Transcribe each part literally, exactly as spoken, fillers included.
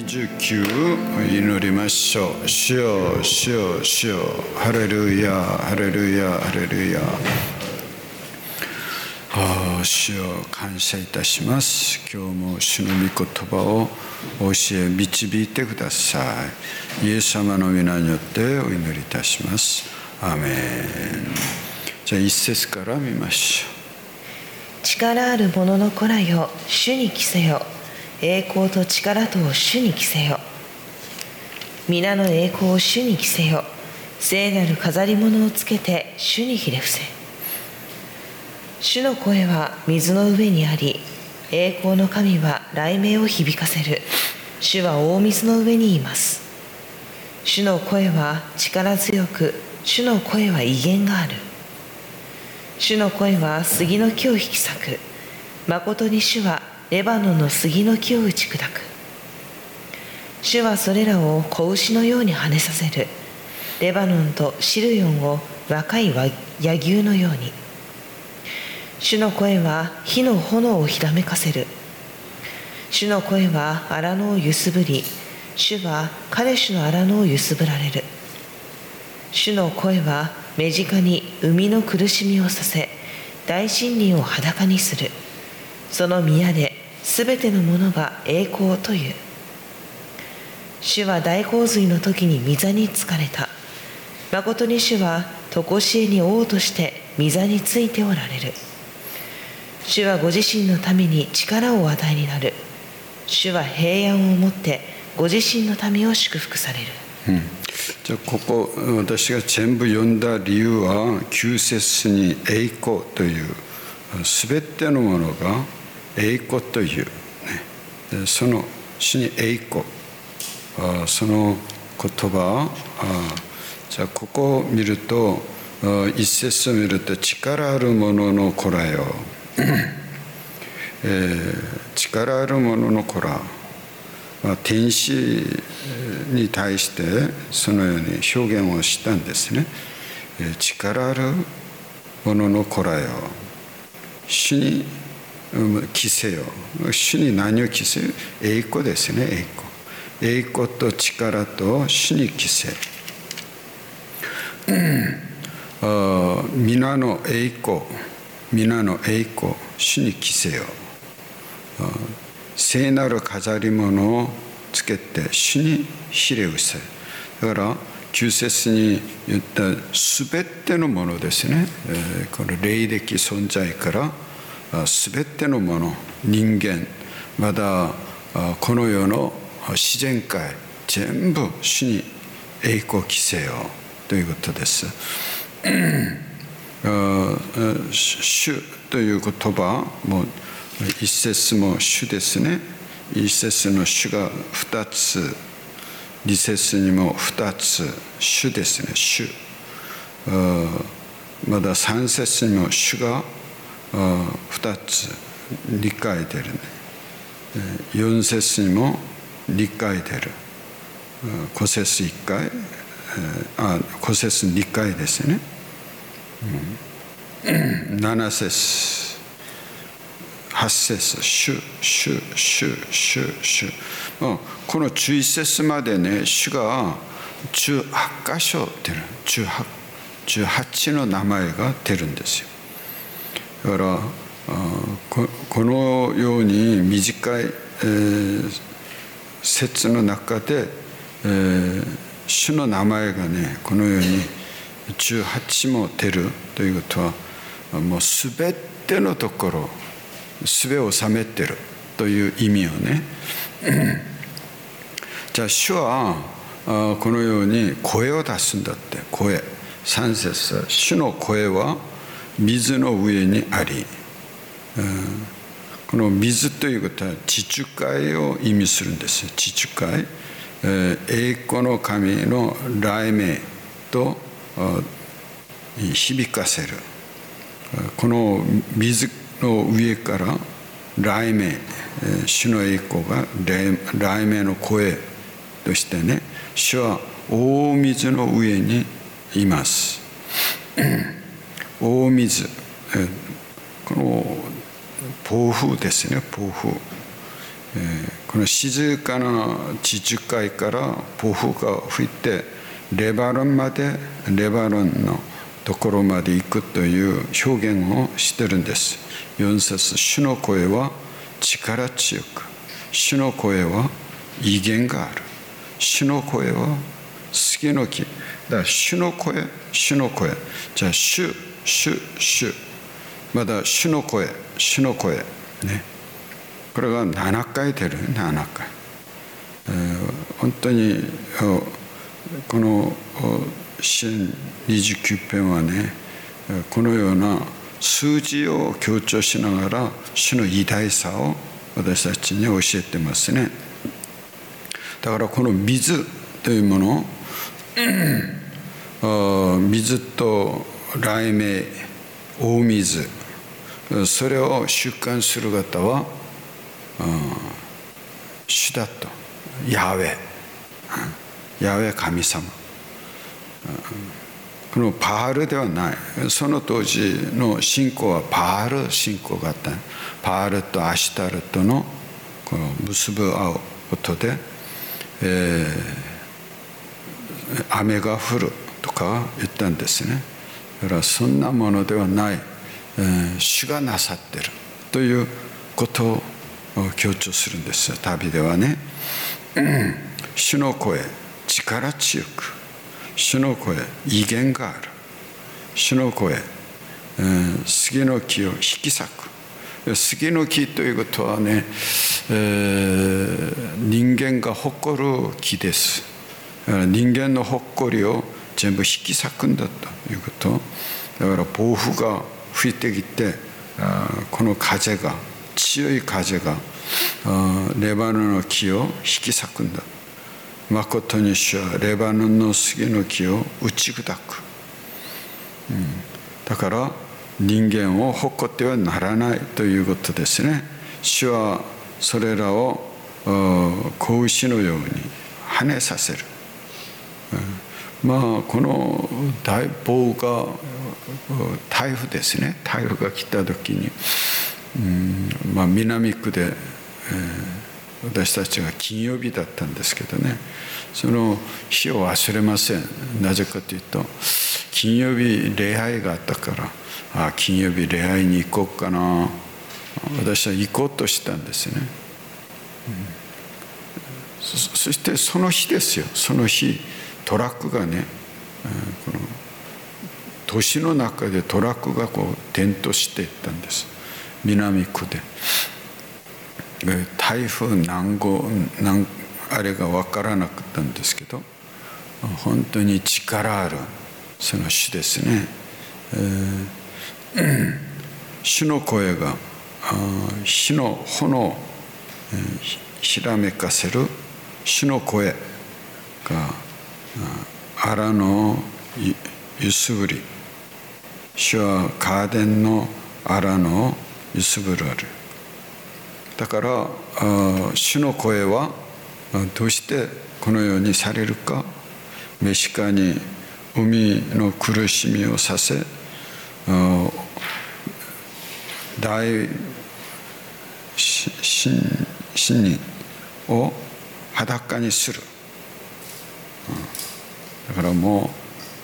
にじゅうきゅう祈りましょう。主よ、主よ、主よ、ハレルヤ、ハレルヤ、ハレルヤ。ああ、主よ、感謝いたします。今日も主の御言葉を教え導いてください。イエス様の皆によってお祈りいたします。アーメン。じゃあ一節から見ましょう。 力ある者の子らよ、主に着せよ。栄光と力とを主に着せよ。皆の栄光を主に着せよ。聖なる飾り物をつけて主にひれ伏せ。主の声は水の上にあり、栄光の神は雷鳴を響かせる。主は大水の上にいます。主の声は力強く、主の声は威厳がある。主の声は杉の木を引き裂く。まことに主はレバノンの杉の木を打ち砕く。主はそれらを子牛のように跳ねさせる。レバノンとシルヨンを若い野牛のように。主の声は火の炎をひらめかせる。主の声は荒野を揺すぶり、主はカデシュの荒野を揺すぶられる。主の声は目近に海の苦しみをさせ、大森林を裸にする。その宮ですべてのものが栄光という。主は大洪水の時に御座につかれた。まことに主は常しえに王として御座についておられる。主はご自身のために力をお与えになる。主は平安をもってご自身の民を祝福される。 うんじゃあここ私が全部読んだ理由はきゅう節に栄光というすべてのものが栄光という、ね、その主に栄光その言葉じゃあここを見ると一節を見ると力ある者の子らよ、えー、力ある者の子ら天使に対してそのように表現をしたんですね。力ある者の子らよ、主に着せよ。主に何を着せよ？栄光ですね。栄光栄光と力と主に着せ。皆の栄光皆の栄光主に着せよ。聖なる飾り物をつけて主にひれ伏せ。だからきゅう節に言ったすべてのものですね、えー、この霊的存在からすべてのもの、人間、まだこの世の自然界全部主に栄光を着せよということです。主という言葉も一節も主ですね。一節の主が二つ、二節にも二つ主ですね。主。まだ三節にも主が二つ理解出るね。四節にも理解出る。五節一回、あ、五節二回ですね。七節。八節、主、主、主、主、主。このじゅういち節までね、主がじゅうはち箇所出る。じゅうはち、じゅうはちの名前が出るんですよ。だからこ、このように短い、えー、節の中で、えー、主の名前がね、このようにじゅうはちも出るということは、もうすべてのところ、すべを収めてるという意味をね。じゃあ主はこのように声を出すんだって。声。三節、主の声は水の上にあり、この水ということは地中海を意味するんですよ。地中海、栄光の神の雷鳴と響かせる。この水の上から雷鳴、主の栄光が雷鳴の声としてね、主は大水の上にいます。大水、この暴風ですね。暴風、 この静かな地中海から暴風が吹いてレバノンまでレバノンのところまで行くという表現をしてるんです。よん節、主の声は力強く、主の声は威厳がある、主の声は杉の木だから主の声、主の声、じゃあ主、主、主、まだ主の声、主の声ね、これがななかい出る、ななかい、えー、本当にこの詩にじゅうきゅう編はね、このような数字を強調しながら主の偉大さを私たちに教えてますね。だからこの水というもの、うん、水と雷鳴、大水、それを習慣する方は、うん、主だと、ヤハウェ、ヤハウェ神様、このバールではない。その当時の信仰はバール信仰があった。バールとアシュタルトのこの結ぶ合うことで、えー、雨が降るとか言ったんですね。だからそんなものではない、えー、主がなさっているということを強調するんですよ。旅ではね、うん、主の声、力強く、主の声、威厳がある、主の声、えー、杉の木を引き裂く。杉の木ということはね、えー、人間が誇る木です。人間の誇りを全部引き裂くんだということ。だから暴風が吹いてきて、この風が、強い風がレバノンの木を引き裂くんだ。まことに主はレバノンの杉の木を打ち砕く、うん、だから人間を誇ってはならないということですね。主はそれらを子牛のように跳ねさせる、うん、まあこの大暴が台風ですね。台風が来た時に、うんまあ、南区で、えー私たちが金曜日だったんですけどね、その日を忘れません。なぜかというと金曜日礼拝があったから、あ金曜日礼拝に行こうかな、私は行こうとしたんですね、うん、そ, そしてその日ですよ。その日トラックがね、この都市の中でトラックがこう転倒していったんです。南区で台風何号何あれが分からなかったんですけど、本当に力あるその主ですね、えー、主の声が火の炎をひらめかせる主の声が荒の揺すぶり、主はカーデンの荒の揺すぶられる。だから主の声はどうしてこのようにされるか。メシカに海の苦しみをさせ、大死人を裸にする。だからもう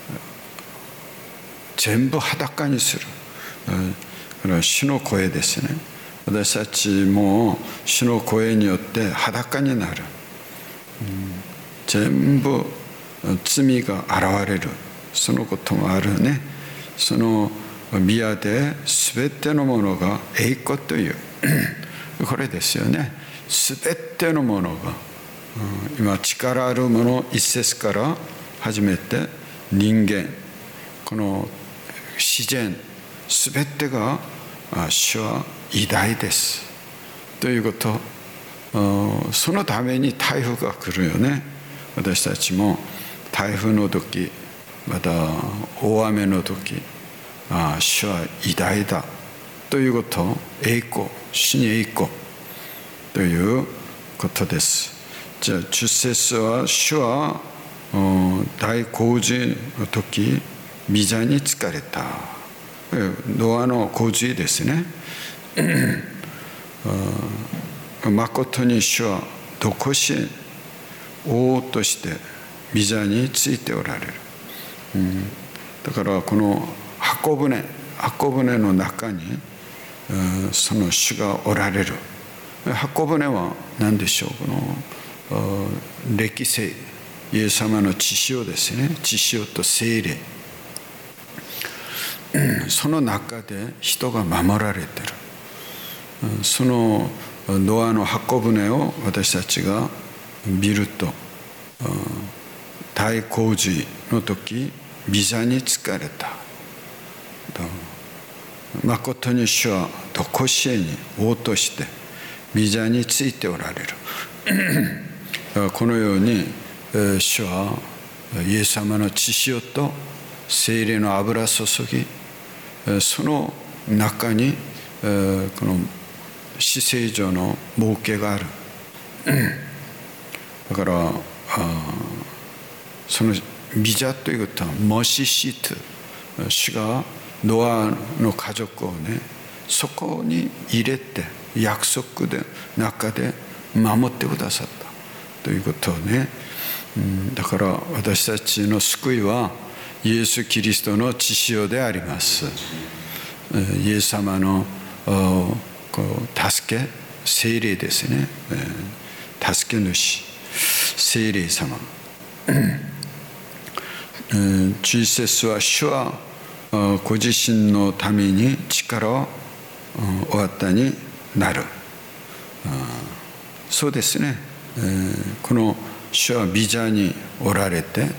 全部裸にする。これは主の声ですね。私たちも主の声によって裸になる、うん、全部罪が現れる、そのこともあるね。その宮で全てのものが栄光というこれですよね。全てのものが、うん、今力あるもの一節から始めて人間、この自然全てが主は偉大ですということ、そのために台風が来るよね。私たちも台風の時、また大雨の時、あ主は偉大だということ、栄光、主に栄光ということです。じゃあじゅっ節は、主は大洪水の時御座に疲れた。ノアの洪水ですね。 誠に主はどこしえ王として御座についておられる、うん、だからこの箱舟箱舟の中に、うん、その主がおられる。箱舟は何でしょう、この歴世イエス様の血潮ですね、血潮と聖霊、その中で人が守られている。そのノアの箱舟を私たちが見ると、大洪水の時御座につかれた。誠に主はどこしえに王として御座についておられる。このように主はイエス様の血潮と聖霊の油注ぎ、その中にこの至聖所の儲けがある。だからその御座ということはモシシート、主がノアの家族をね、そこに入れて約束で中で守ってくださったということをね、だから私たちの救いはイエス・キリストの血潮であります。イエス様の助け、聖霊ですね、助け主、聖霊様。じゅういち節は主はご自身のために力をお与えになる。そうですね、この主は御座におられて、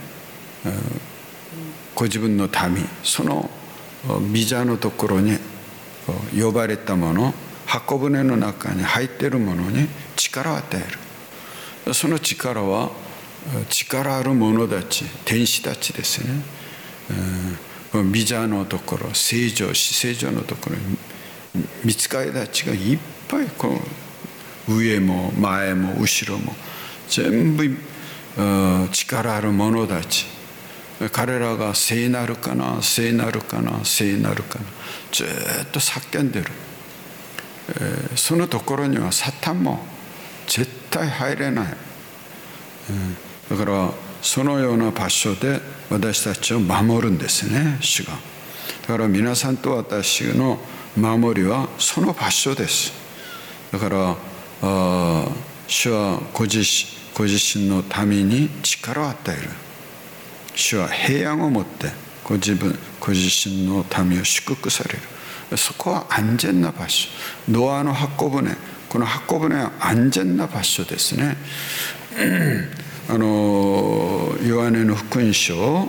ご自分の民、その御座のところに呼ばれたもの、箱舟の中に入っているものに力を与える。その力は力ある者たち、天使たちですね。御座のところ、聖所、至聖所のところに御使いたちがいっぱい、こう上も前も後ろも全部力ある者たち、彼らが聖なるかな、聖なるかな、聖なるかな、ずっと叫んでる。そのところにはサタンも絶対入れない。だからそのような場所で私たちを守るんですね、主が。だから皆さんと私の守りはその場所です。だから主はご自身、ご自身のために力を与える。主は平安を持ってご自分、ご自身の民を祝福される。そこは安全な場所。ノアの箱舟、この箱舟は安全な場所ですね。あのヨハネの福音書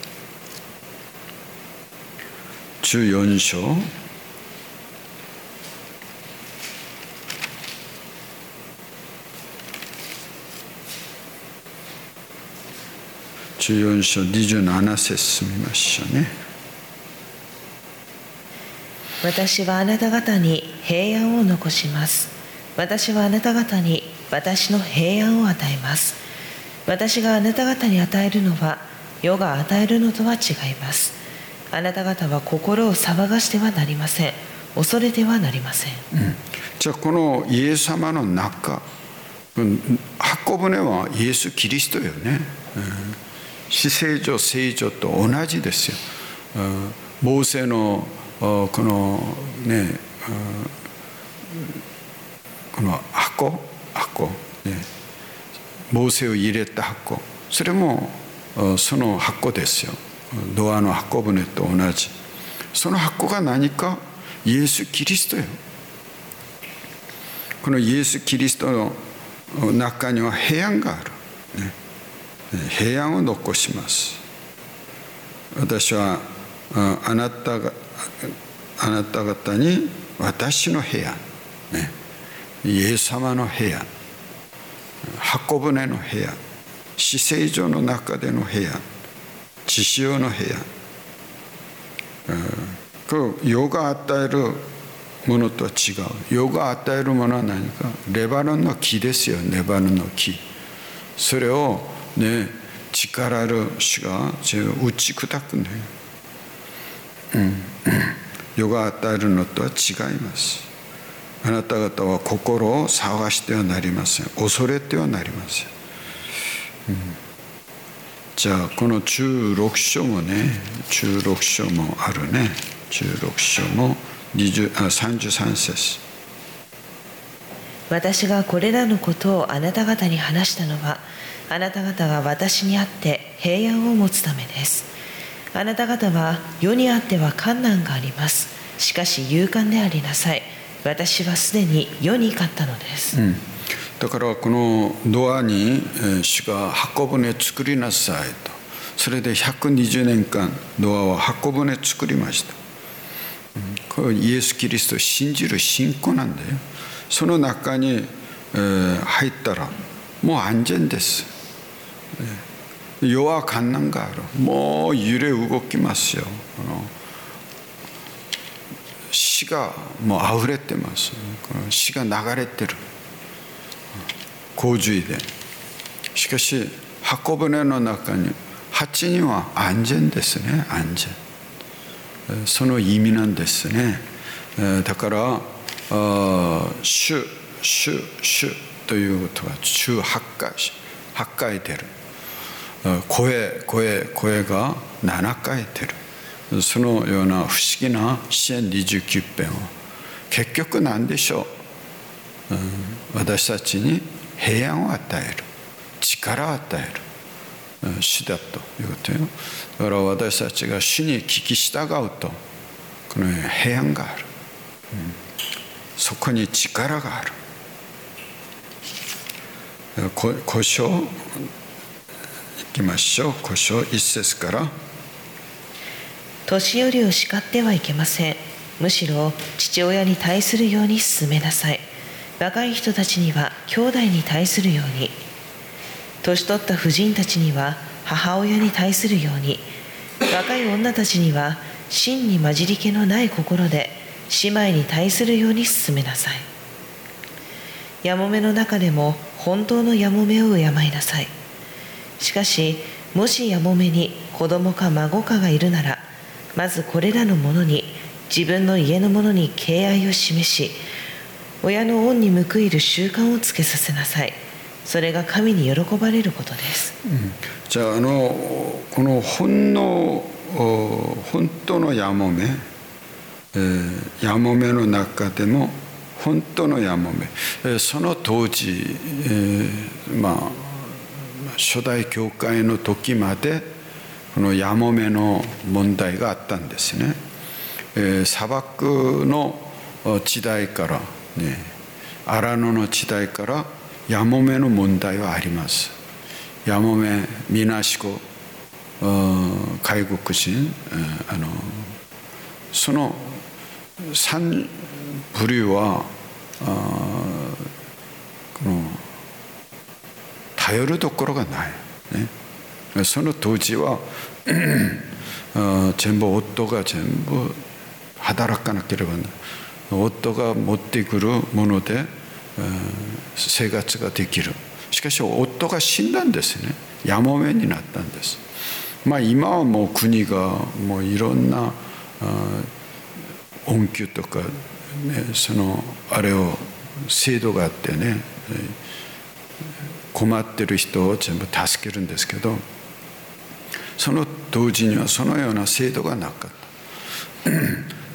じゅうよん章じゅうよん章にじゅうなな節見ましょうね。 私はあなた方に平安を残します。私はあなた方に私の平安を与えます。私があなた方に与えるのは世が与えるのとは違います。あなた方は心を騒がしてはなりません。恐れてはなりません。 うん、じゃあこのイエス様の中、箱舟はイエス・キリストよね。至聖所、聖所と同じですよ。モーセのこのね、この箱、箱、ね、モーセを入れた箱、それもその箱ですよ。ノアの箱舟と同じ。その箱が何か、イエス・キリストよ。このイエス・キリストの中には平安がある、ね、平安を残します。私はあなたがあなた方に私の平安、ね、イエス様の平安、箱舟の平安、至聖所の中での平安、血潮の平安、これ世が与えるものとは違う。世が与えるものは何か、レバノンの木ですよ。レバノンの木、それをね、力ある主が打ち砕くね、うん、世が与えるのとは違います。 あなた方は心を騒がしてはなりません。恐れてはなりません。うん、じゃあこのじゅうろく章もね、じゅうろく章もあるね。じゅうろく章もにじゅうあさんじゅうさん節。 私がこれらのことをあなた方に話したのは、あなた方が私にあって平安を持つためです。あなた方は世にあっては困難があります。しかし勇敢でありなさい。私はすでに世に勝ったのです。 うん、だからこのノアに主が箱舟作りなさいと。それでひゃくにじゅうねんかんノアは箱舟作りました。これイエス・キリストを信じる信仰なんだよ。その中に入ったらもう安全です。世は困難がある。もう揺れ動きますよ。この死がもう溢れてます。この死が流れてる。洪水で。しかし箱舟の中にはちにんは安全ですね。安全。その意味なんですね。だから主主主ということは主はちかいはちかい出る。声声声がななかい出る。そのような不思議な詩編にじゅうきゅう編を結局何でしょう。私たちに平安を与える、力を与える主だということよ。だから私たちが主に聞き従うとこの平安がある、うん、そこに力がある。古書いきましょう。古書一節から。 年寄りを叱ってはいけません。むしろ父親に対するように進めなさい。若い人たちには兄弟に対するように、年取った婦人たちには母親に対するように、若い女たちには真に混じり気のない心で姉妹に対するように進めなさい。やもめの中でも本当のやもめを敬いなさい。しかしもしやもめに子供か孫かがいるなら、まずこれらの者に自分の家の者に敬愛を示し、親の恩に報いる習慣をつけさせなさい。それが神に喜ばれることです。 うん、じゃあ、あのこの本の本当のやもめ、えー、やもめの中でも本当のやもめ、えー、その当時、えー、まあ初代教会の時までこのやもめの問題があったんですね。えー、砂漠の時代からね、荒野の時代からやもめの問題はあります。やもめ、みなしご、外国人、あのその三部類はこの頼るところがない、ね、その当時は全部夫が全部働かなければならない。夫が持ってくるもので生活ができる。しかし夫が死んだんですね。やもめになったんです。まあ今はもう国がもういろんな恩給とか、ね、そのあれを制度があってね、困ってる人を全部助けるんですけど、その当時にはそのような制度がなかった。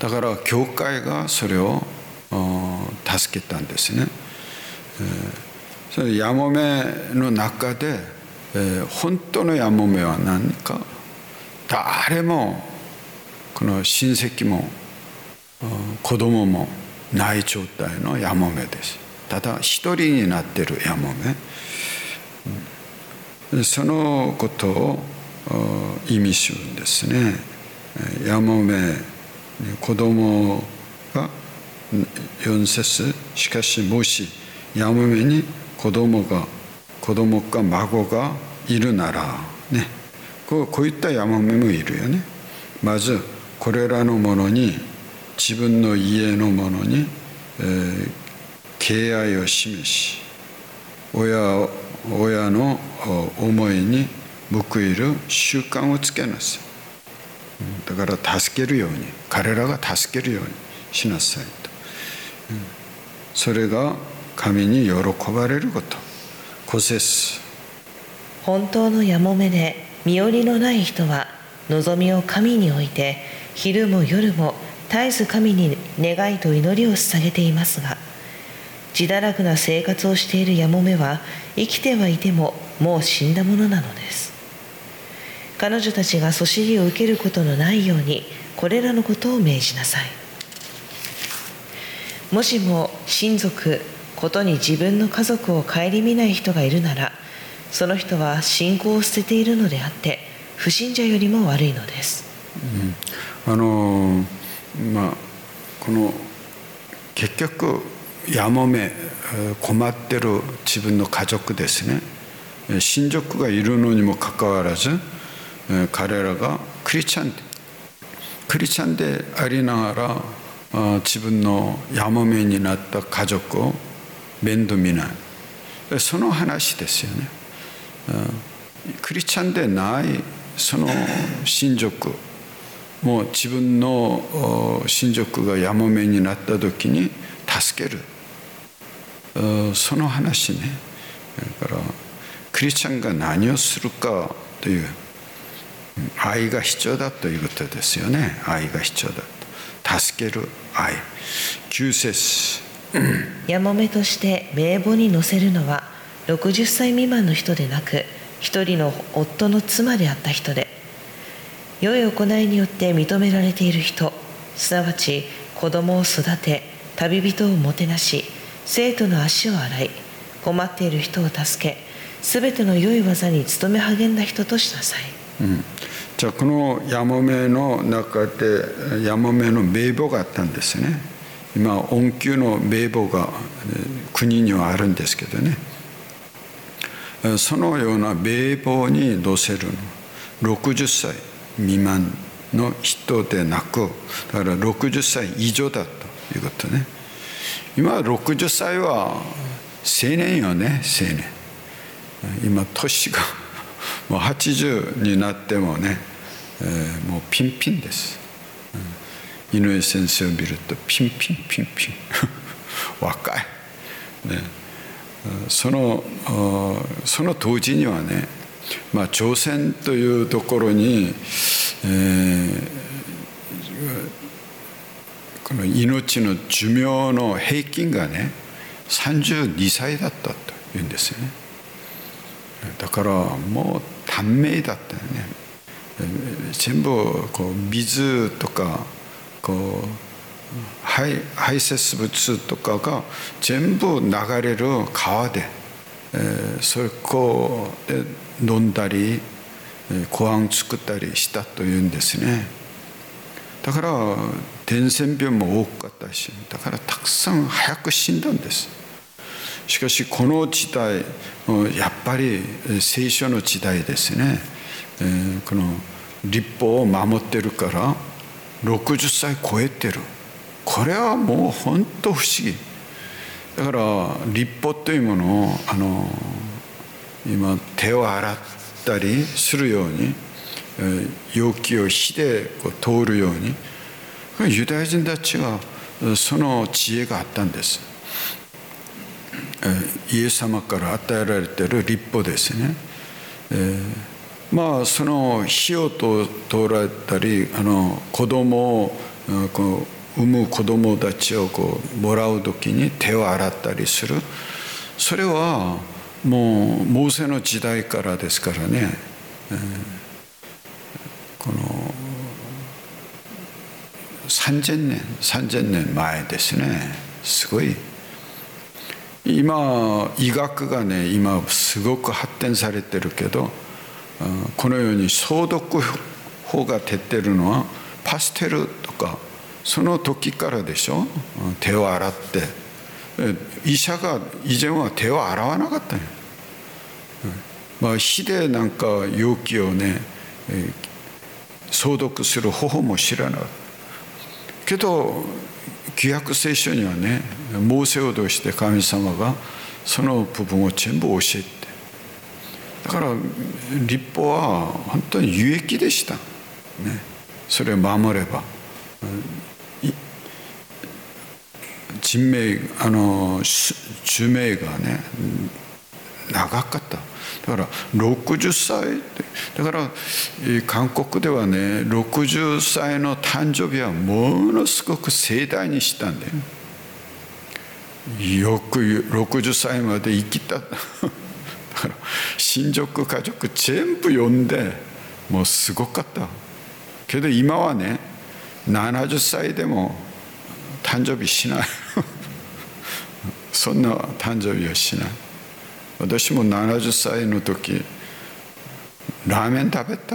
だから教会がそれを助けたんですね。それやもめの中で本当のやもめは何か、誰もこの親戚も子供もない状態のやもめです。ただ一人になっているやもめ、そのことを意味するんですね。やもめ、子供がよん節、しかしもしやもめに子供が子供か孫がいるならね、こう、こういったやもめもいるよね。まずこれらのものに、自分の家のものに、えー、敬愛を示し、親親の思いに報いる習慣をつけなさい。だから助けるように、彼らが助けるようにしなさいと。 それが神に喜ばれること。ご節。 本当のやもめで身寄りのない人は望みを神に置いて昼も夜も絶えず神に願いと祈りを捧げていますが、自堕落な生活をしているやもめは生きてはいてももう死んだものなのです。彼女たちがそしりを受けることのないようにこれらのことを命じなさい。もしも親族ことに自分の家族を顧みない人がいるなら、その人は信仰を捨てているのであって不信者よりも悪いのです。 うん、あのまあこの結局やもめ困ってる自分の家族ですね、親族がいるのにもかかわらず彼らがクリスチャンでクリスチャンでありながら自分のやもめになった家族を面倒見ない、その話ですよね。クリスチャンでないその親族もう自分の親族がやもめになった時に助ける、その話ね。だからクリスチャンが何をするかという愛が必要だということですよね。愛が必要だと、助ける愛。きゅう節。 やもめとして名簿に載せるのはろくじゅっさい未満の人でなく、一人の夫の妻であった人で、良い行いによって認められている人、すなわち子供を育て旅人をもてなし生徒の足を洗い困っている人を助け、すべての良い技に努め励んだ人としなさい。 うん、じゃあこのやもめの中でやもめの名簿があったんですね。今恩給の名簿が国にはあるんですけどね、そのような名簿に載せるのろくじゅっさい未満の人でなく、だからろくじゅっさい以上だということね。今ろくじゅっさいは青年よね。青年。今年がもうはちじゅうになってもね、えー、もうピンピンです、うん、井上先生を見るとピンピンピンピン若い、ね、そのその当時にはね、まあ、朝鮮というところに、えー、この命の寿命の平均がねさんじゅうにさいだったというんですよね。だからもう短命だったよね。全部こう水とかこう排排泄物とかが全部流れる川で、えー、それこうで飲んだりご飯作ったりしたというんですね。だから伝染病も多かったし、だからたくさん早く死んだんです。しかしこの時代やっぱり聖書の時代ですね、えー、この律法を守ってるからろくじゅっさい超えてる。これはもう本当不思議だから、律法というものをあの今手を洗ったりするように、えー、容器を火でこう通るように、ユダヤ人たちはその知恵があったんです。イエス様から与えられている律法ですね、えー、まあその火を通られたり、あの子供をこう産む子供たちをこうもらう時に手を洗ったりする、それはもうモーセの時代からですからね、えー、このさんぜんねんさんぜんねんまえですね。すごい今医学がね今すごく発展されてるけど、このように消毒法が出てるのはパステルとかその時からでしょ。手を洗って、医者が以前は手を洗わなかったよ、まあ、火でなんか容器をね消毒する方法も知らなかったけど、旧約聖書にはねモーセを通して神様がその部分を全部教えて、だから律法は本当に有益でした、ね、それを守れば人命あの寿命がね長かった。だからろくじゅっさいって、だから韓国ではねろくじゅっさいの誕生日はものすごく盛大にしたんだよ。よくろくじゅっさいまで生きた。だから親族家族全部呼んでもうすごかった。けど今はねななじゅっさいでも誕生日しない。そんな誕生日はしない。私もななじゅっさいの時ラーメン食べた。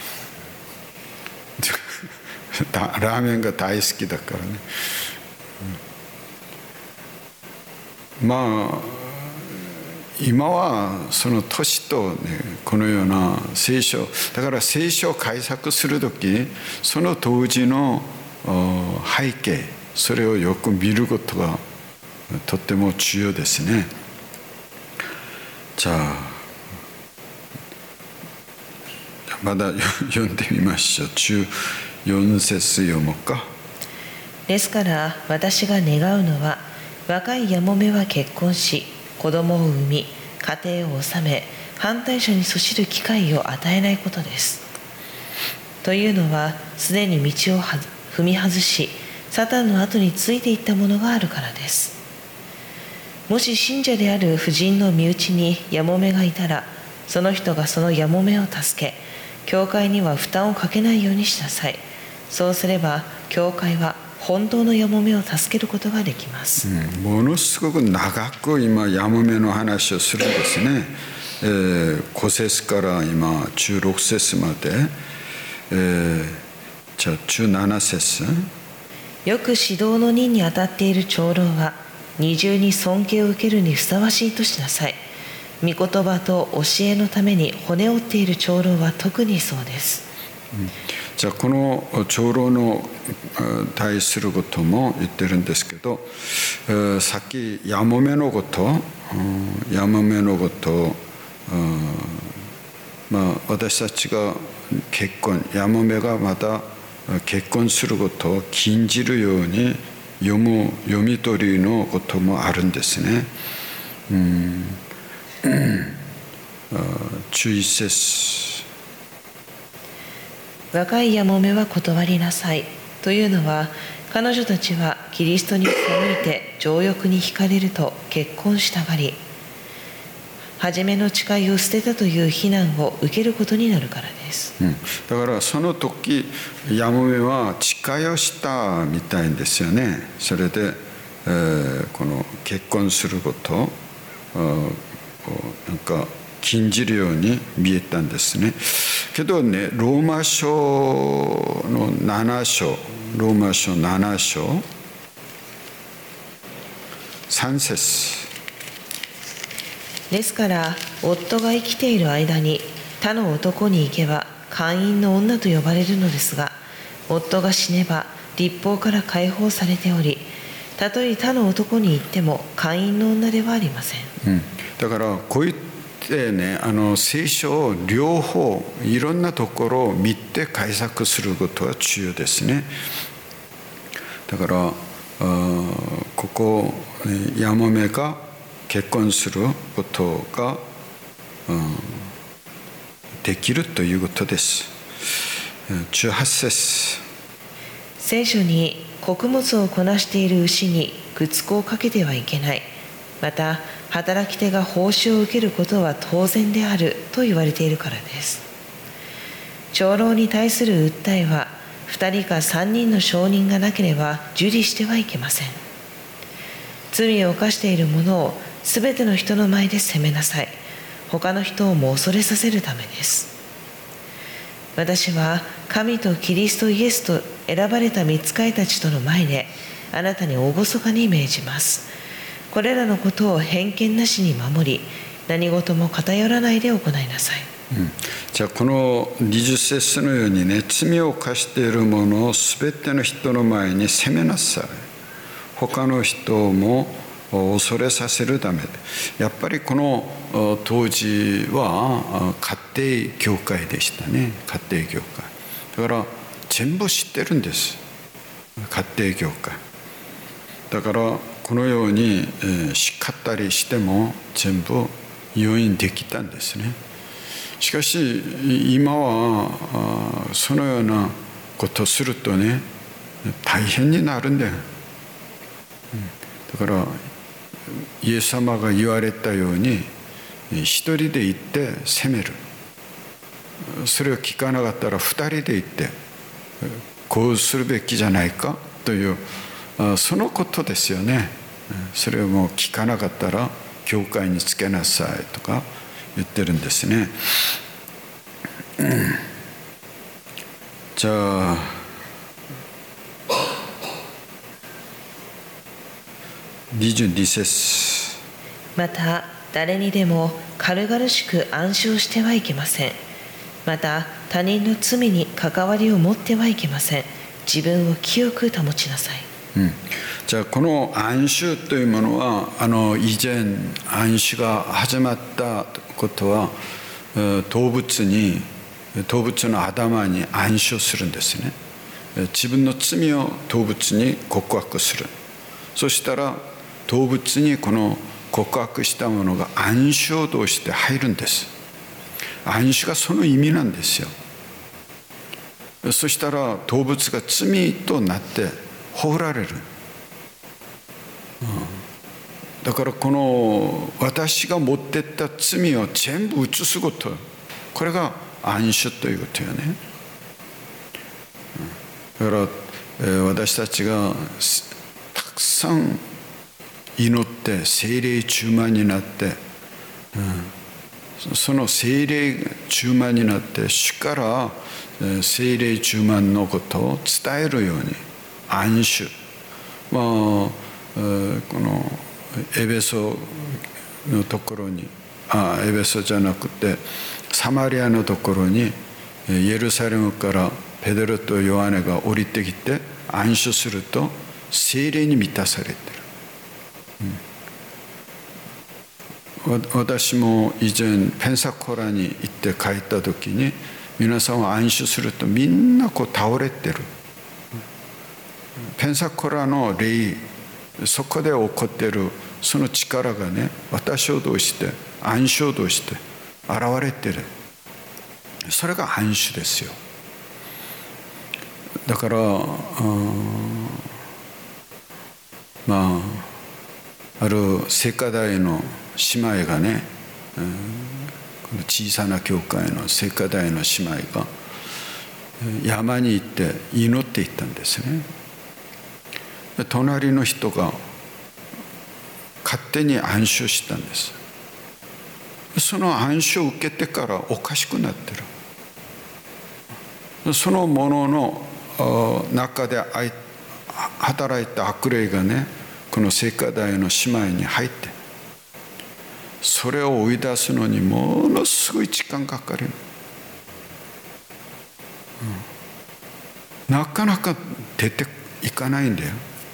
ラーメンが大好きだからね。まあ今はその年とねこのような聖書だから聖書を解釈する時その当時の背景それをよく見ることがとっても重要ですね。じゃあまだ読んでみましょう。じゅうよん節読もうか。 ですから私が願うのは若いやもめは結婚し子供を産み家庭を治め反対者にそしる機会を与えないことです。というのはすでに道を踏み外しサタンの後についていったものがあるからです。もし信者である婦人の身内にやもめがいたらその人がそのやもめを助け教会には負担をかけないようにしなさい。そうすれば教会は本当のやもめを助けることができます、 うん、ものすごく長く今やもめの話をするんですね、えー、ご節から今じゅうろく節まで、えー、じゃあじゅうなな節。 よく指導の任に当たっている長老は二重に尊敬を受けるにふさわしいとしなさい。御言葉と教えのために骨折っている長老は特にそうです、 うん、じゃあこの長老の対することも言ってるんですけど、えー、さっきやもめのこと、うん、やもめのこと、うん、まあ私たちが結婚やもめがまた結婚することを禁じるように読む読み取りのこともあるんですね。うん、じゅういち節。 若いやもめは断りなさい。というのは彼女たちはキリストに背いて情欲に惹かれると結婚したがり初めの誓いを捨てたという非難を受けることになるからです、 うん、だからその時やもめは誓いをしたみたいんですよね。それで、えー、この結婚することをなんか禁じるように見えたんですね。けどねローマ書のなな章ローマ書なな章さん節。 ですから夫が生きている間に他の男に行けば姦淫の女と呼ばれるのですが夫が死ねば律法から解放されておりたとえ他の男に行っても姦淫の女ではありません、 うん、だからこういってねあの聖書を両方いろんなところを見て解釈することは重要ですね。だからここやもめが結婚することが、うん、できるということです。じゅうはち節。 聖書に穀物をこなしている牛に靴子をかけてはいけない。また働き手が報酬を受けることは当然であると言われているからです。長老に対する訴えはふたりかさんにんの証人がなければ受理してはいけません。罪を犯している者をすべての人の前で責めなさい。他の人をも恐れさせるためです。私は神とキリストイエスと選ばれた御使いたちとの前であなたに厳かに命じます。これらのことを偏見なしに守り何事も偏らないで行いなさい、 うん、じゃあこのにじゅう節のようにね罪を犯している者をすべての人の前に責めなさい。他の人も恐れさせるためでやっぱりこの当時は家庭教会でしたね。家庭教会だから全部知ってるんです。家庭教会だからこのように叱ったりしても全部容易にできたんですね。しかし今はそのようなことをするとね、大変になるんだよ。だからイエス様が言われたように一人で行って責める。それを聞かなかったら二人で行ってこうするべきじゃないかというそのことですよね。それをもう聞かなかったら教会につけなさいとか言ってるんですね。じゃあにじゅうに節。 また誰にでも軽々しく暗唱してはいけません。また他人の罪に関わりを持ってはいけません。自分を清く保ちなさい。 うん、じゃあこの暗衆というものはあの以前暗衆が始まったことは動物に動物の頭に暗衆するんですね。自分の罪を動物に告白する。そしたら動物にこの告白したものが暗衆として入るんです。暗衆がその意味なんですよ。そしたら動物が罪となって放られる、うん、だからこの私が持ってった罪を全部移すこと、これが暗衆ということよね。だから、えー、私たちがたくさん祈って聖霊充満になって、うん、その聖霊充満になって主から聖霊充満のことを伝えるように暗衆、まあ、このエベソのところにあエベソじゃなくてサマリアのところにエルサレムからペテロとヨハネが降りてきて暗衆すると聖霊に満たされてる、うん、私も以前ペンサコラに行って帰った時に皆さんは暗衆するとみんなこう倒れてる。ペンサコラの霊、そこで起こっているその力がね、私を通して暗衆を通して現れてる。それが暗衆ですよ。だからまあある聖火台の姉妹がね、この小さな教会の聖火台の姉妹が山に行って祈っていったんですね。隣の人が勝手に暗衆したんです。その暗衆を受けてからおかしくなってる。そのものの中で働いた悪霊がね、この聖火台の姉妹に入ってそれを追い出すのにものすごい時間がかかる、うん、なかなか出ていかないんだよ。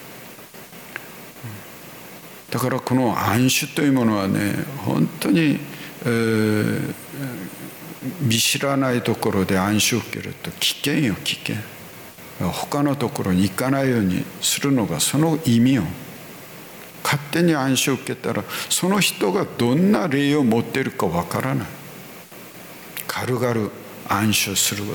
だからこの暗衆というものはね、本当に、えー、見知らないところで暗衆を受けると危険よ、危険。他のところに行かないようにするのがその意味よ。勝手に暗衆を受けたらその人がどんな霊を持っているかわからない。軽々暗衆すること、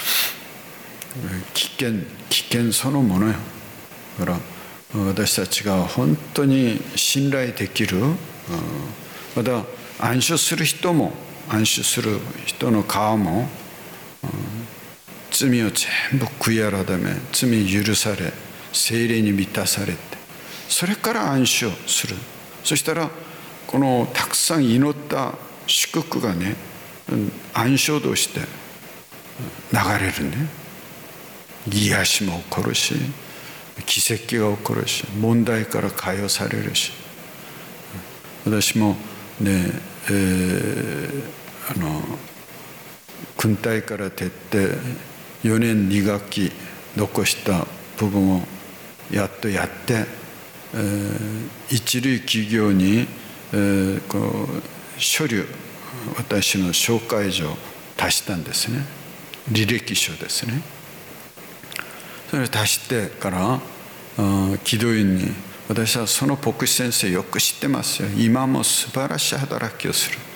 危険危険そのものよ。だから私たちが本当に信頼できる、また暗衆する人も暗衆する人の顔も罪を全部悔い改め、罪許され、聖霊に満たされて、それから暗衆する。そしたらこのたくさん祈った祝福がね、暗衆として流れるね。癒しも起こるし、奇跡が起こるし、問題から解放されるし、私もね、えー、あの軍隊から出てよねんにがっき残した部分をやっとやって、えー、一流企業に、えー、こう書類、私の紹介状を足したんですね。履歴書ですね。それを足してから基督院に私はその牧師先生よく知ってますよ。今も素晴らしい働きをする。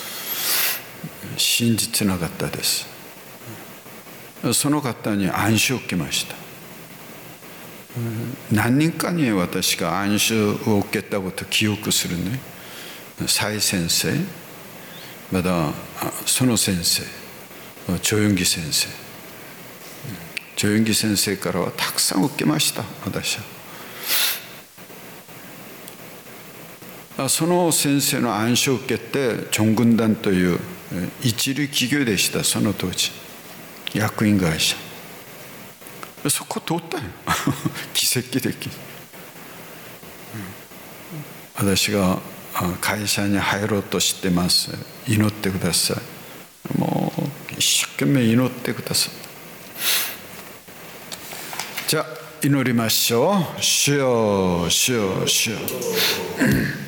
真実な方です。その方に暗示を受けました。何人かに私が暗示を受けたことを記憶するね。蔡先生、またその先生、チョヨンギ先生、チョヨンギ先生からはたくさん受けました。私はその先生の暗示を受けてジョン軍団という一流企業でした。その当時役員会社、そこ通ったよ奇跡的。私が会社に入ろうとしてます。祈ってください。もう一生懸命祈ってください。じゃあ祈りましょう。主よ主よ主よ